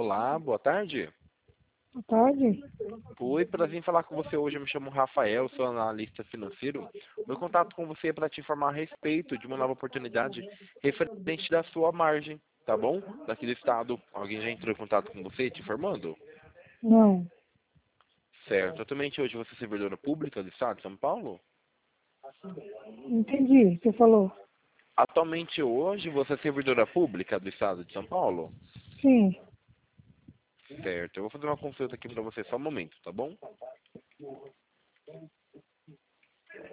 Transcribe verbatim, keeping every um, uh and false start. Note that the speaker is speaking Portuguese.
Olá, boa tarde. Boa tarde. Oi, prazer em falar com você hoje. Eu me chamo Rafael, sou analista financeiro. Meu contato com você é para te informar a respeito de uma nova oportunidade referente da sua margem, tá bom? Daqui do estado. Alguém já entrou em contato com você te informando? Não, Certo. Atualmente hoje você é servidora pública do estado de São Paulo? entendi o que você falou. Atualmente hoje você é servidora pública do estado de São Paulo? Sim, Certo. Eu vou fazer uma consulta aqui para você só um momento, tá bom?